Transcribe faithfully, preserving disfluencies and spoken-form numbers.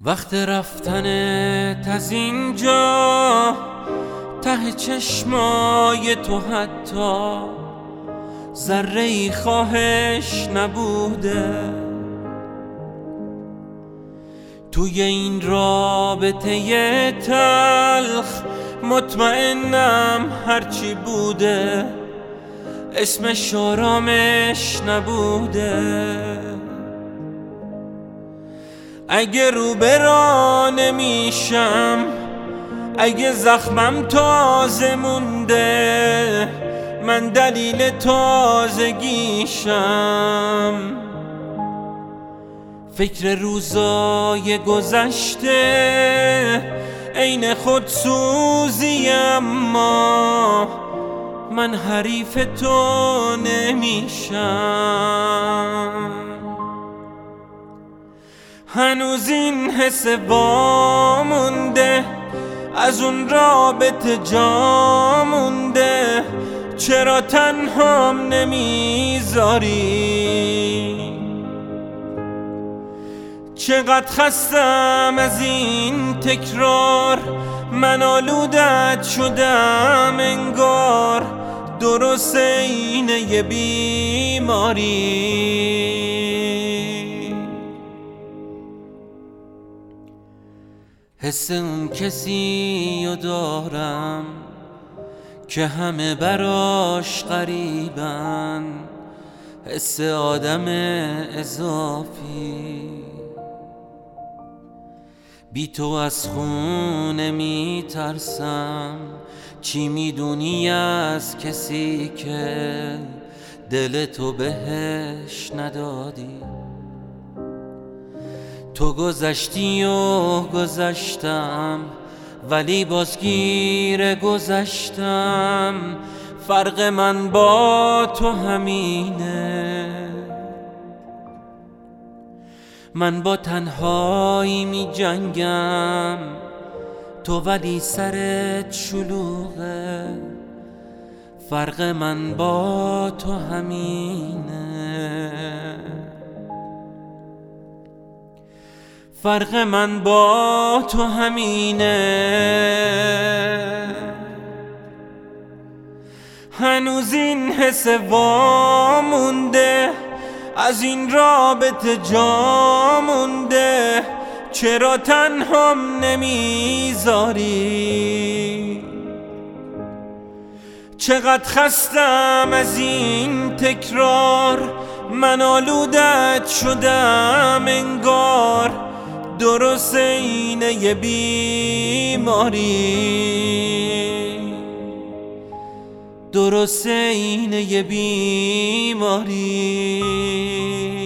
وقت رفتنت از اینجا ته چشمای تو حتی ذره‌ای خواهش نبوده. توی این رابطه تلخ مطمئنم هرچی بوده اسمش آرامش نبوده. اگه رو برا نمیشم، اگه زخمم تازه مونده، من دلیل تازگیشم. فکر روزای گذشته عین خودسوزی، اما من حریف تو نمیشم. هنوز این حس وامونده، از اون رابطه جا مونده. چرا تنهام نمیذاری؟ چقدر خستم از این تکرار، من آلودت شدم انگار. درست اینه یه بیماری. حس اون کسی رو دارم که همه براش غریبن، حس آدم اضافی. بی تو از خونه می ترسم، چی میدونی از کسی که دل تو بهش ندادی؟ تو گذشتی و گذشتم، ولی بازگیر گذشتم. فرق من با تو همینه، من با تنهایی می جنگم، تو ولی سرت شلوغه. فرق من با تو همینه، فرق من با تو همینه. هنوز این حس وامونده، از این رابطه جا مونده. چرا تنهام نمیذاری؟ چقدر خستم از این تکرار، من آلودت شدم انگار. درست اینه یه بیماری، درست اینه یه بیماری.